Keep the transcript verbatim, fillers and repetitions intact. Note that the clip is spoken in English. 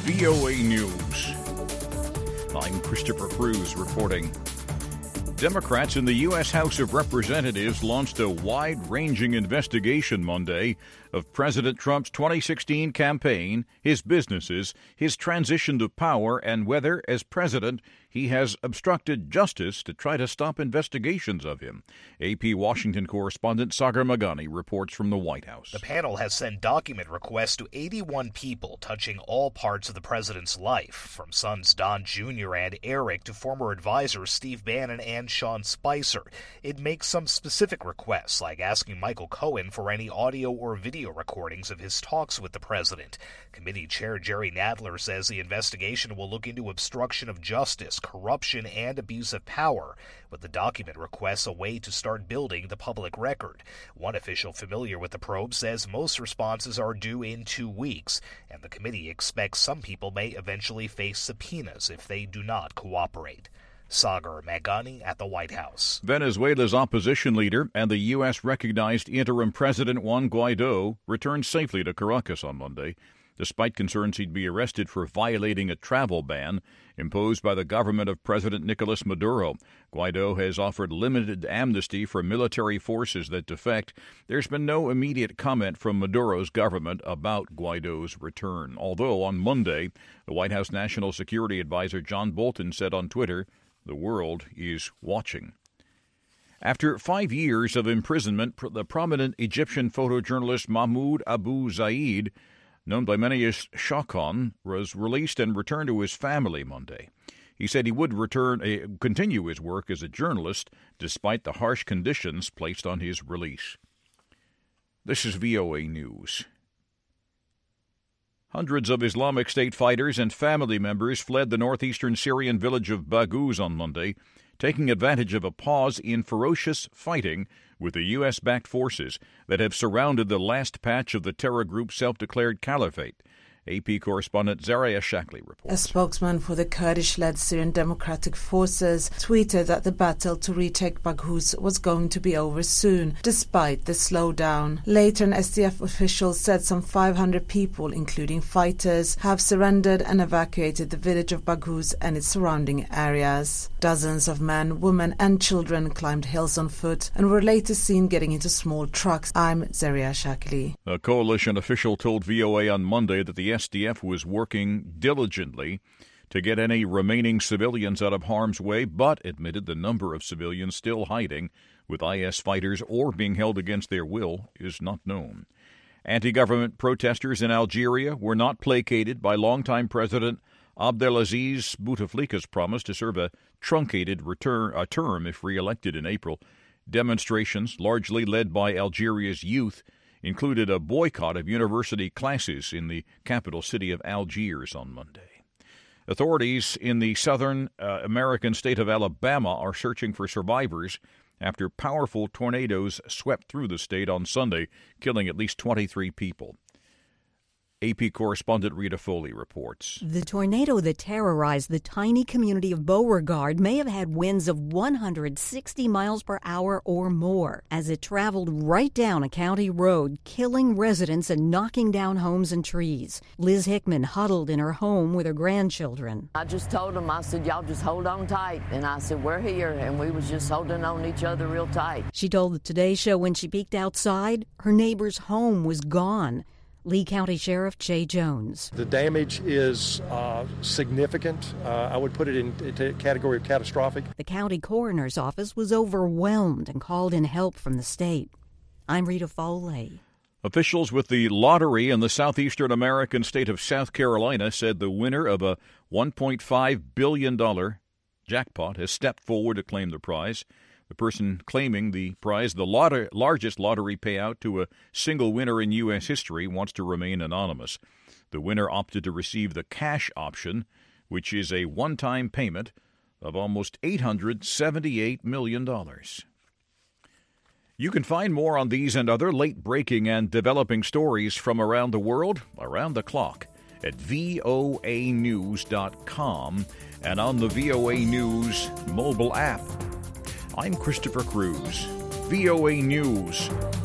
V O A News. I'm Christopher Cruz reporting. Democrats in the U S House of Representatives launched a wide-ranging investigation Monday of President Trump's twenty sixteen campaign, his businesses, his transition to power, and whether, as president, he has obstructed justice to try to stop investigations of him. A P Washington correspondent Sagar Meghani reports from the White House. The panel has sent document requests to eighty-one people touching all parts of the president's life, from sons Don Junior and Eric to former advisors Steve Bannon and Sean Spicer. It makes some specific requests, like asking Michael Cohen for any audio or video recordings of his talks with the president. Committee Chair Jerry Nadler says the investigation will look into obstruction of justice, corruption, and abuse of power, with the document requests a way to start building the public record. One official familiar with the probe says most responses are due in two weeks, and the committee expects some people may eventually face subpoenas if they do not cooperate. Sagar Meghani at the White House. Venezuela's opposition leader and the U S-recognized interim president Juan Guaido returned safely to Caracas on Monday, despite concerns he'd be arrested for violating a travel ban imposed by the government of President Nicolas Maduro. Guaido has offered limited amnesty for military forces that defect. There's been no immediate comment from Maduro's government about Guaido's return, although on Monday, the White House National Security Advisor John Bolton said on Twitter, "The world is watching." After five years of imprisonment, the prominent Egyptian photojournalist Mahmoud Abu Zaid, known by many as Shakhan, was released and returned to his family Monday. He said he would return, uh, continue his work as a journalist despite the harsh conditions placed on his release. This is V O A News. Hundreds of Islamic State fighters and family members fled the northeastern Syrian village of Baghouz on Monday, taking advantage of a pause in ferocious fighting with the U S-backed forces that have surrounded the last patch of the terror group's self-declared caliphate. A P correspondent Zaria Shackley reports. A spokesman for the Kurdish-led Syrian Democratic Forces tweeted that the battle to retake Baghouz was going to be over soon, despite the slowdown. Later, an S D F official said some five hundred people, including fighters, have surrendered and evacuated the village of Baghouz and its surrounding areas. Dozens of men, women and children climbed hills on foot and were later seen getting into small trucks. I'm Zaria Shackley. A coalition official told V O A on Monday that the S D F was working diligently to get any remaining civilians out of harm's way, but admitted the number of civilians still hiding with I S fighters or being held against their will is not known. Anti-government protesters in Algeria were not placated by longtime President Abdelaziz Bouteflika's promise to serve a truncated return, a term if re-elected in April. Demonstrations, largely led by Algeria's youth, included a boycott of university classes in the capital city of Algiers on Monday. Authorities in the southern uh, American state of Alabama are searching for survivors after powerful tornadoes swept through the state on Sunday, killing at least twenty-three people. A P correspondent Rita Foley reports. The tornado that terrorized the tiny community of Beauregard may have had winds of one hundred sixty miles per hour or more as it traveled right down a county road, killing residents and knocking down homes and trees. Liz Hickman huddled in her home with her grandchildren. I just told them, I said, y'all just hold on tight. And I said, we're here. And we was just holding on each other real tight. She told the Today Show when she peeked outside, her neighbor's home was gone. Lee County Sheriff Jay Jones. The damage is uh, significant. Uh, I would put it in a category of catastrophic. The county coroner's office was overwhelmed and called in help from the state. I'm Rita Foley. Officials with the lottery in the southeastern American state of South Carolina said the winner of a one point five billion dollars jackpot has stepped forward to claim the prize. The person claiming the prize, the lot- largest lottery payout to a single winner in U S history, wants to remain anonymous. The winner opted to receive the cash option, which is a one-time payment of almost eight hundred seventy-eight million dollars. You can find more on these and other late-breaking and developing stories from around the world, around the clock, at V O A news dot com and on the V O A News mobile app. I'm Christopher Cruz, V O A News.